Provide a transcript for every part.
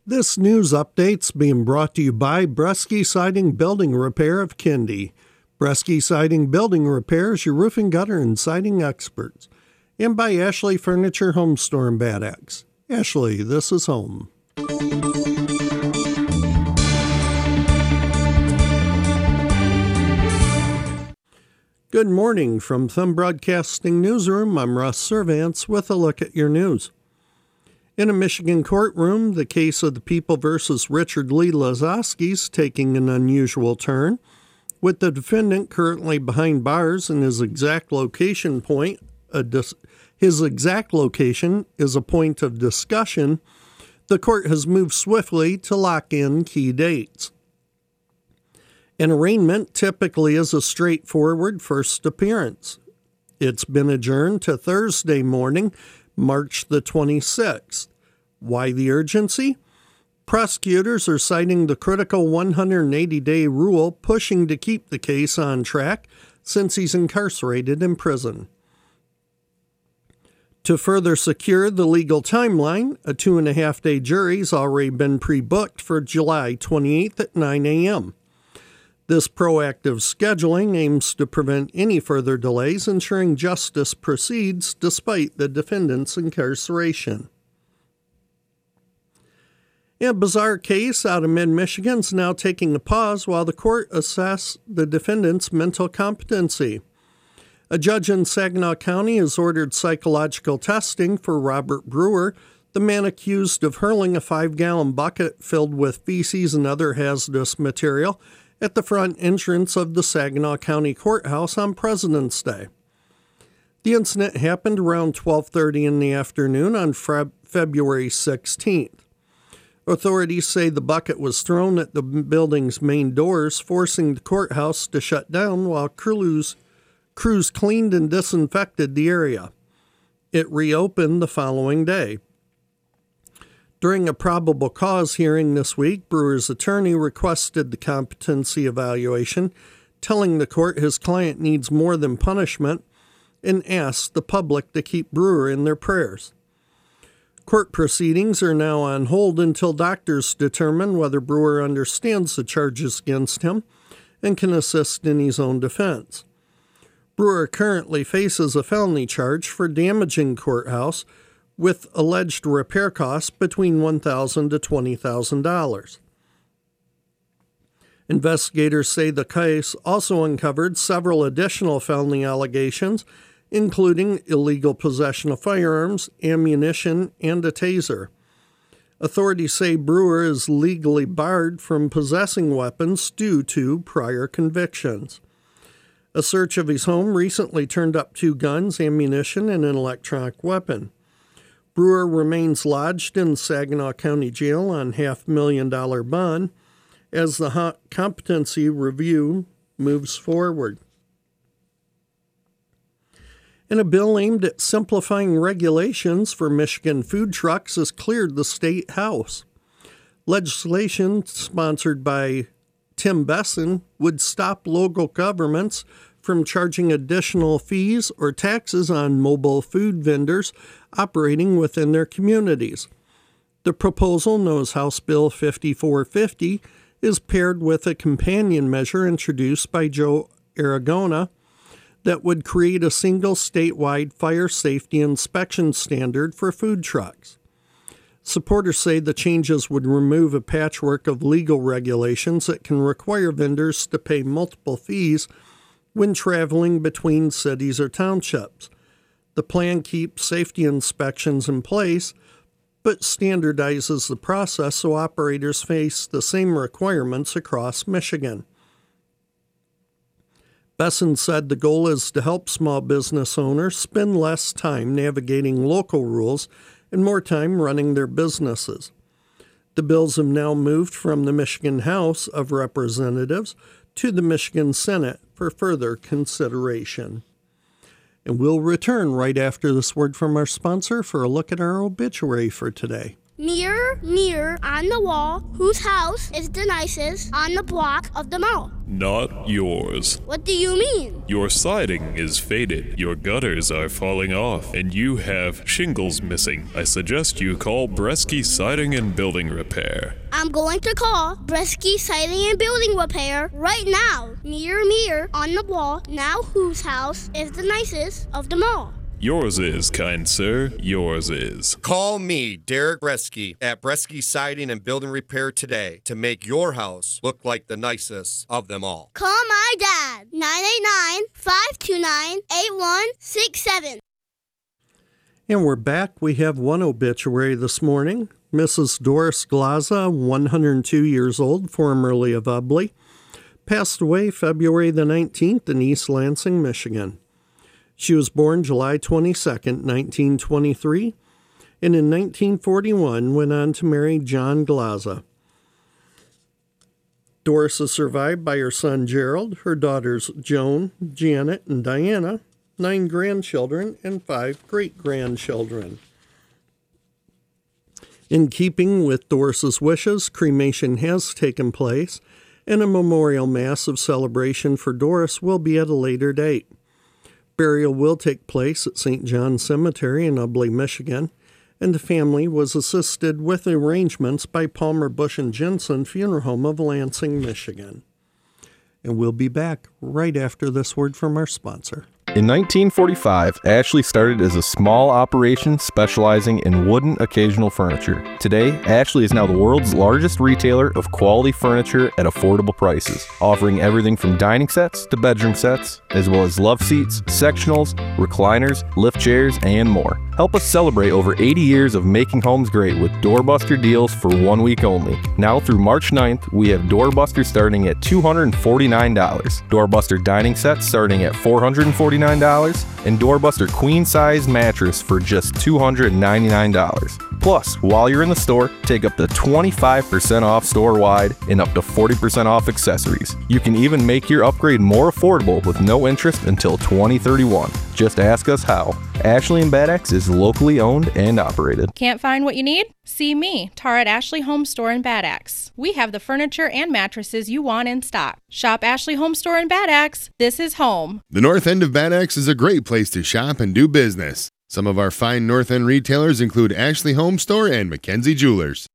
This news update's being brought to you by Bresky Siding Building Repair of Kindy. Bresky Siding Building Repair is your roofing, gutter, and siding experts. And by Ashley Furniture Home Store in Bad Axe. Ashley, this is home. Good morning from Thumb Broadcasting Newsroom. I'm Russ Servants with a look at your news. In a Michigan courtroom, the case of the People versus Richard Lee Lazoski's taking an unusual turn, with the defendant currently behind bars and his exact location is a point of discussion. The court has moved swiftly to lock in key dates. An arraignment typically is a straightforward first appearance. It's been adjourned to Thursday morning, March the 26th. Why the urgency? Prosecutors are citing the critical 180-day rule, pushing to keep the case on track since he's incarcerated in prison. To further secure the legal timeline, a 2.5-day jury's already been pre-booked for July 28th at 9 a.m. This proactive scheduling aims to prevent any further delays, ensuring justice proceeds despite the defendant's incarceration. A bizarre case out of mid-Michigan is now taking a pause while the court assesses the defendant's mental competency. A judge in Saginaw County has ordered psychological testing for Robert Brewer, the man accused of hurling a 5-gallon bucket filled with feces and other hazardous material at the front entrance of the Saginaw County Courthouse on President's Day. The incident happened around 12:30 in the afternoon on February 16th. Authorities say the bucket was thrown at the building's main doors, forcing the courthouse to shut down while crews cleaned and disinfected the area. It reopened the following day. During a probable cause hearing this week, Brewer's attorney requested the competency evaluation, telling the court his client needs more than punishment, and asked the public to keep Brewer in their prayers. Court proceedings are now on hold until doctors determine whether Brewer understands the charges against him and can assist in his own defense. Brewer currently faces a felony charge for damaging courthouse with alleged repair costs between $1,000 to $20,000. Investigators say the case also uncovered several additional felony allegations, including illegal possession of firearms, ammunition, and a taser. Authorities say Brewer is legally barred from possessing weapons due to prior convictions. A search of his home recently turned up 2 guns, ammunition, and an electronic weapon. Brewer remains lodged in Saginaw County Jail on $500,000 bond as the competency review moves forward. And a bill aimed at simplifying regulations for Michigan food trucks has cleared the State House. Legislation sponsored by Tim Besson would stop local governments from charging additional fees or taxes on mobile food vendors operating within their communities. The proposal, known as House Bill 5450, is paired with a companion measure introduced by Joe Aragona that would create a single statewide fire safety inspection standard for food trucks. Supporters say the changes would remove a patchwork of legal regulations that can require vendors to pay multiple fees when traveling between cities or townships. The plan keeps safety inspections in place, but standardizes the process so operators face the same requirements across Michigan. Besson said the goal is to help small business owners spend less time navigating local rules and more time running their businesses. The bills have now moved from the Michigan House of Representatives to the Michigan Senate for further consideration. And we'll return right after this word from our sponsor for a look at our obituary for today. Mirror, mirror on the wall, whose house is the nicest on the block of them all? Not yours. What do you mean? Your siding is faded, your gutters are falling off, and you have shingles missing. I suggest you call Bresky Siding and Building Repair. I'm going to call Bresky Siding and Building Repair right now. Mirror, mirror on the wall, now whose house is the nicest of them all? Yours is, kind sir, yours is. Call me, Derek Bresky, at Bresky Siding and Building Repair today to make your house look like the nicest of them all. Call my dad, 989-529-8167. And we're back. We have one obituary this morning. Mrs. Doris Glaza, 102 years old, formerly of Ubley, passed away February the 19th in East Lansing, Michigan. She was born July 22nd, 1923, and in 1941 went on to marry John Glaza. Doris is survived by her son Gerald, her daughters Joan, Janet, and Diana, 9 grandchildren, and 5 great-grandchildren. In keeping with Doris's wishes, cremation has taken place, and a memorial mass of celebration for Doris will be at a later date. Burial will take place at St. John Cemetery in Ubley, Michigan, and the family was assisted with arrangements by Palmer Bush and Jensen Funeral Home of Lansing, Michigan. And we'll be back right after this word from our sponsor. In 1945, Ashley started as a small operation specializing in wooden occasional furniture. Today, Ashley is now the world's largest retailer of quality furniture at affordable prices, offering everything from dining sets to bedroom sets, as well as love seats, sectionals, recliners, lift chairs, and more. Help us celebrate over 80 years of making homes great with Doorbuster deals for 1 week only. Now through March 9th, we have Doorbuster starting at $249, Doorbuster dining sets starting at $449, and Doorbuster queen size mattress for just $299. Plus, while you're in the store, take up to 25% off store-wide and up to 40% off accessories. You can even make your upgrade more affordable with no interest until 2031. Just ask us how. Ashley & Bad Axe is locally owned and operated. Can't find what you need? See me, Tara at Ashley Home Store in Bad Axe. We have the furniture and mattresses you want in stock. Shop Ashley Home Store in Bad Axe. This is home. The north end of Bad Axe is a great place to shop and do business. Some of our fine north end retailers include Ashley Home Store and Mackenzie Jewelers.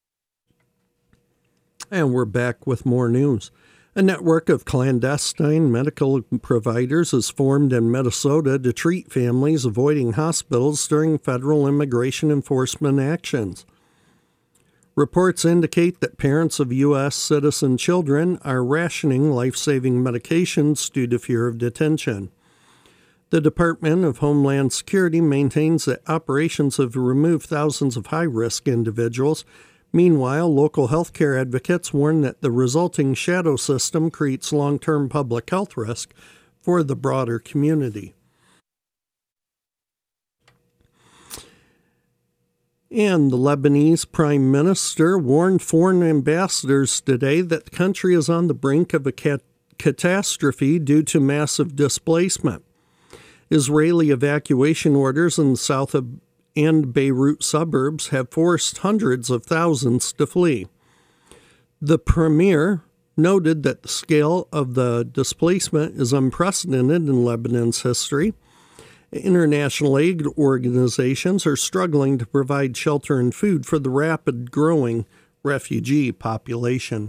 And we're back with more news. A network of clandestine medical providers is formed in Minnesota to treat families avoiding hospitals during federal immigration enforcement actions. Reports indicate that parents of U.S. citizen children are rationing life-saving medications due to fear of detention. The Department of Homeland Security maintains that operations have removed thousands of high-risk individuals. Meanwhile, local healthcare advocates warn that the resulting shadow system creates long-term public health risk for the broader community. And the Lebanese Prime Minister warned foreign ambassadors today that the country is on the brink of a catastrophe due to massive displacement. Israeli evacuation orders in the south of and Beirut suburbs have forced hundreds of thousands to flee. The premier noted that the scale of the displacement is unprecedented in Lebanon's history. International aid organizations are struggling to provide shelter and food for the rapid growing refugee population.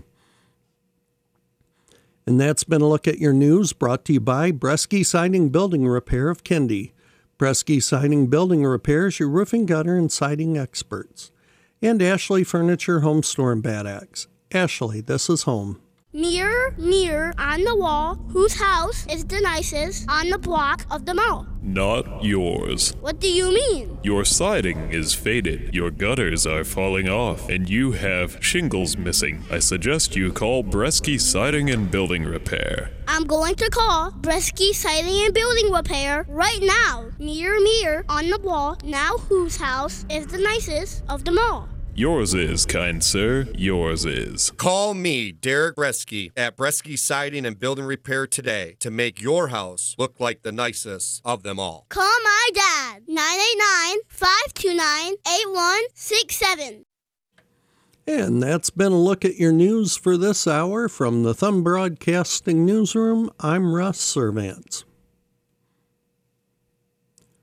And that's been a look at your news brought to you by Bresky Siding Building Repair of Kendi. Bresky Siding Building Repair is your roofing, gutter, and siding experts. And Ashley Furniture Home Store in Bad Axe. Ashley, this is home. Mirror, mirror on the wall, whose house is the nicest on the block of them all? Not yours. What do you mean? Your siding is faded, your gutters are falling off, and you have shingles missing. I suggest you call Bresky Siding and Building Repair. I'm going to call Bresky Siding and Building Repair right now. Mirror, mirror on the wall, now whose house is the nicest of them all? Yours is, kind sir, yours is. Call me, Derek Bresky, at Bresky Siding and Building Repair today to make your house look like the nicest of them all. Call my dad, 989-529-8167. And that's been a look at your news for this hour. From the Thumb Broadcasting Newsroom, I'm Russ Servants.